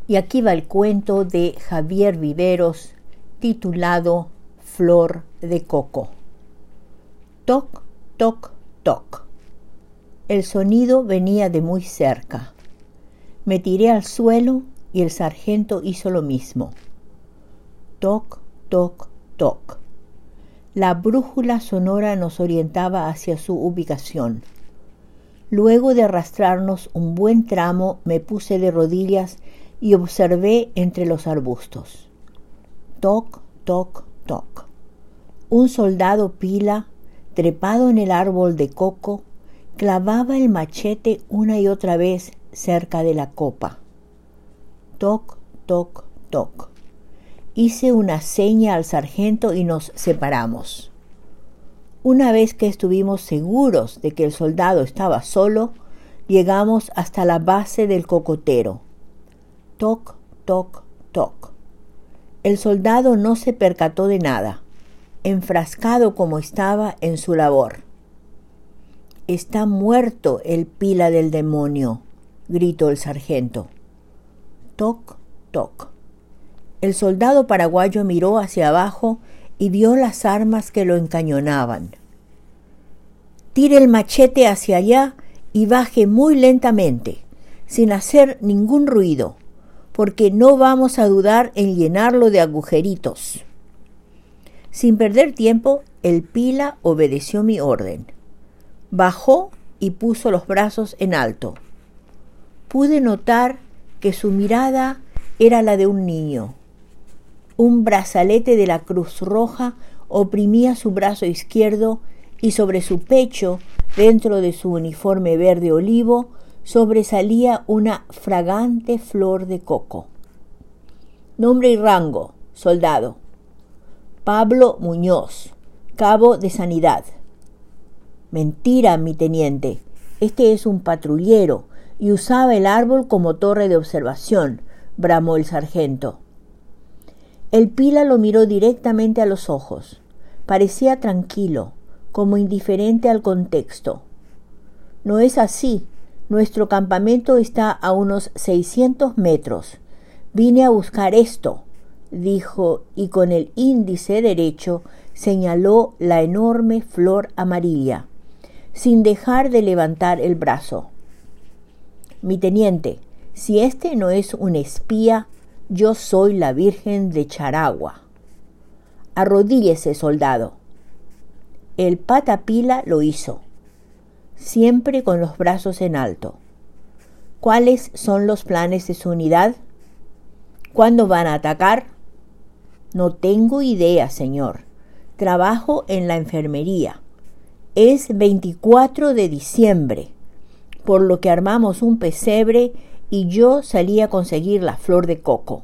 Y aquí va el cuento de Javier Viveros, titulado Flor de Coco. Toc, toc, toc. El sonido venía de muy cerca. Me tiré al suelo y el sargento hizo lo mismo. Toc, toc, toc. La brújula sonora nos orientaba hacia su ubicación. Luego de arrastrarnos un buen tramo, me puse de rodillas y observé entre los arbustos. Toc, toc, toc. Un soldado pila, trepado en el árbol de coco, clavaba el machete una y otra vez cerca de la copa. Toc, toc, toc. Hice una seña al sargento y nos separamos. Una vez que estuvimos seguros de que el soldado estaba solo, llegamos hasta la base del cocotero. Toc, toc, toc. El soldado no se percató de nada, enfrascado como estaba en su labor. «Está muerto el pila del demonio», gritó el sargento. Toc, toc. El soldado paraguayo miró hacia abajo y vio las armas que lo encañonaban. «Tire el machete hacia allá y baje muy lentamente, sin hacer ningún ruido, porque no vamos a dudar en llenarlo de agujeritos». Sin perder tiempo, el pila obedeció mi orden. Bajó y puso los brazos en alto. Pude notar que su mirada era la de un niño. Un brazalete de la Cruz Roja oprimía su brazo izquierdo y sobre su pecho, dentro de su uniforme verde olivo, sobresalía una fragante flor de coco. Nombre y rango: soldado. Pablo Muñoz, cabo de Sanidad. Mentira, mi teniente. Este es un patrullero y usaba el árbol como torre de observación, bramó el sargento. El pila lo miró directamente a los ojos. Parecía tranquilo, como indiferente al contexto. No es así. Nuestro campamento está a unos 600 metros. Vine a buscar esto, dijo, y con el índice derecho señaló la enorme flor amarilla, sin dejar de levantar el brazo. Mi teniente, si este no es un espía, yo soy la Virgen de Charagua. Arrodíllese, soldado. El patapila lo hizo, siempre con los brazos en alto. ¿Cuáles son los planes de su unidad? ¿Cuándo van a atacar? No tengo idea, señor. Trabajo en la enfermería. Es 24 de diciembre, por lo que armamos un pesebre y yo salí a conseguir la flor de coco.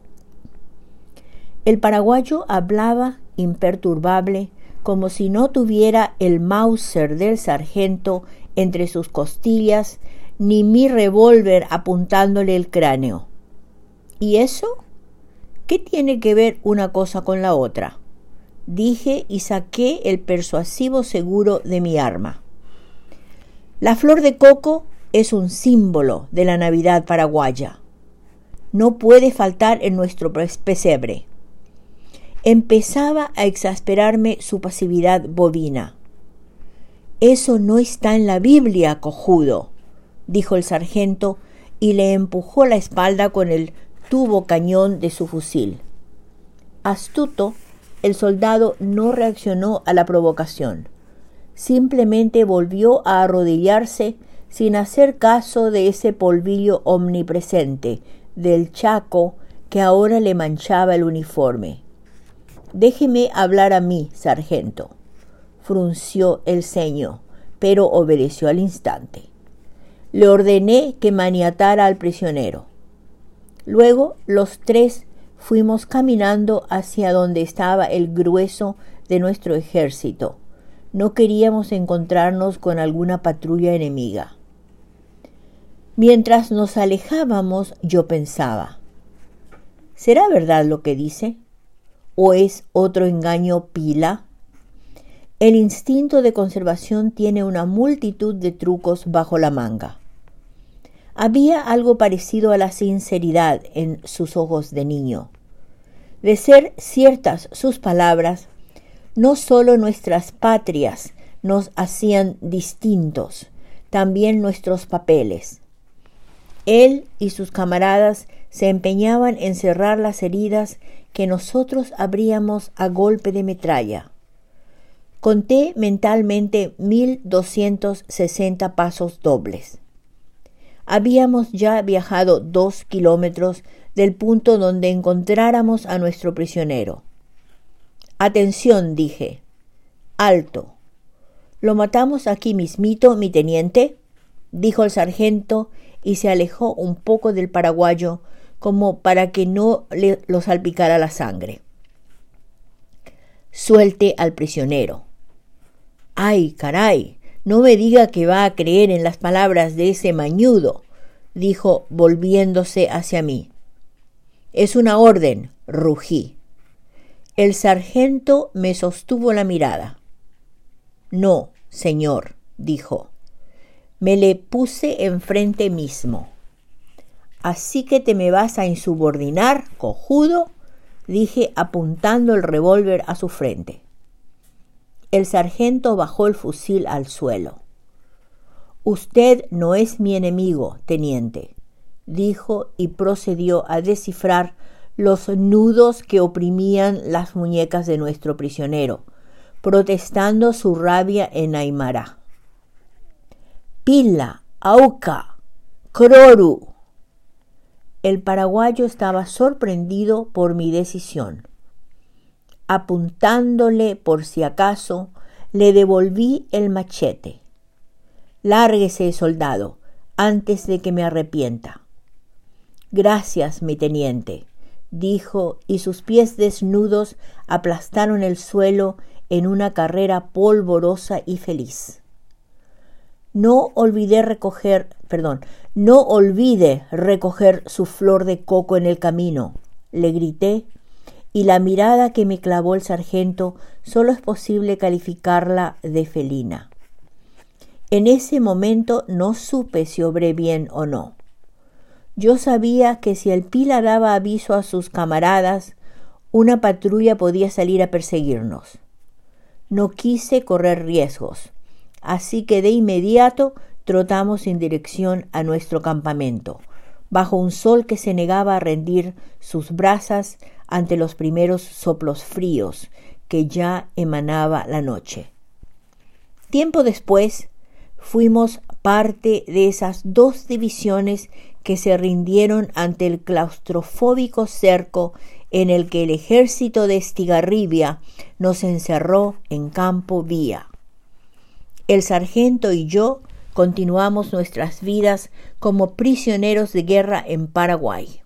El paraguayo hablaba imperturbable, como si no tuviera el Mauser del sargento entre sus costillas, ni mi revólver apuntándole el cráneo. ¿Y eso? ¿Qué tiene que ver una cosa con la otra?, dije y saqué el persuasivo seguro de mi arma. La flor de coco es un símbolo de la Navidad paraguaya. No puede faltar en nuestro pesebre. Empezaba a exasperarme su pasividad bovina. Eso no está en la Biblia, cojudo, dijo el sargento y le empujó la espalda con el tubo cañón de su fusil. Astuto, el soldado no reaccionó a la provocación. Simplemente volvió a arrodillarse sin hacer caso de ese polvillo omnipresente del Chaco que ahora le manchaba el uniforme. «Déjeme hablar a mí, sargento», frunció el ceño, pero obedeció al instante. Le ordené que maniatara al prisionero. Luego los tres fuimos caminando hacia donde estaba el grueso de nuestro ejército. No queríamos encontrarnos con alguna patrulla enemiga. Mientras nos alejábamos, yo pensaba, ¿será verdad lo que dice? ¿O es otro engaño pila? El instinto de conservación tiene una multitud de trucos bajo la manga. Había algo parecido a la sinceridad en sus ojos de niño. De ser ciertas sus palabras, no solo nuestras patrias nos hacían distintos, también nuestros papeles. Él y sus camaradas se empeñaban en cerrar las heridas que nosotros abríamos a golpe de metralla. Conté mentalmente 1260 pasos dobles. Habíamos ya viajado 2 kilómetros del punto donde encontráramos a nuestro prisionero. «Atención», dije. «Alto». «¿Lo matamos aquí mismito, mi teniente?», dijo el sargento y se alejó un poco del paraguayo como para que no lo salpicara la sangre. «Suelte al prisionero». «¡Ay, caray! No me diga que va a creer en las palabras de ese mañudo», dijo volviéndose hacia mí. «Es una orden», rugí. El sargento me sostuvo la mirada. «No, señor», dijo. Me le puse enfrente mismo. «¿Así que te me vas a insubordinar, cojudo?», dije apuntando el revólver a su frente. El sargento bajó el fusil al suelo. «Usted no es mi enemigo, teniente», dijo y procedió a descifrar los nudos que oprimían las muñecas de nuestro prisionero, protestando su rabia en aymara. «Pila, auca, croru». El paraguayo estaba sorprendido por mi decisión. Apuntándole por si acaso, le devolví el machete. «Lárguese, soldado, antes de que me arrepienta». «Gracias, mi teniente», dijo, y sus pies desnudos aplastaron el suelo en una carrera polvorosa y feliz. No olvide recoger su flor de coco en el camino», le grité, y la mirada que me clavó el sargento solo es posible calificarla de felina. En ese momento no supe si obré bien o no. Yo sabía que si el Pila daba aviso a sus camaradas, una patrulla podía salir a perseguirnos. No quise correr riesgos, así que de inmediato trotamos en dirección a nuestro campamento, bajo un sol que se negaba a rendir sus brasas ante los primeros soplos fríos que ya emanaba la noche. Tiempo después, fuimos parte de esas 2 divisiones que se rindieron ante el claustrofóbico cerco en el que el ejército de Estigarribia nos encerró en Campo Vía. El sargento y yo continuamos nuestras vidas como prisioneros de guerra en Paraguay.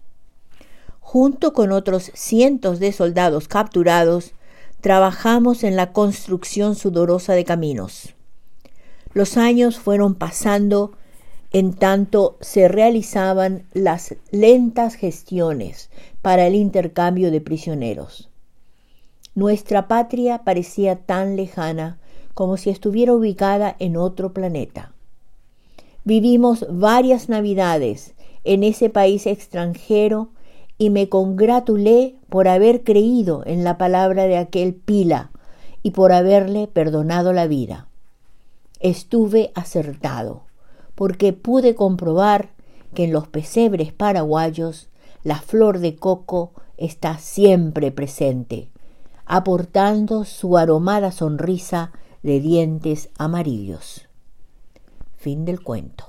Junto con otros cientos de soldados capturados, trabajamos en la construcción sudorosa de caminos. Los años fueron pasando en tanto se realizaban las lentas gestiones para el intercambio de prisioneros. Nuestra patria parecía tan lejana como si estuviera ubicada en otro planeta. Vivimos varias Navidades en ese país extranjero y me congratulé por haber creído en la palabra de aquel Pila y por haberle perdonado la vida. Estuve acertado, porque pude comprobar que en los pesebres paraguayos la flor de coco está siempre presente, aportando su aromada sonrisa de dientes amarillos. Fin del cuento.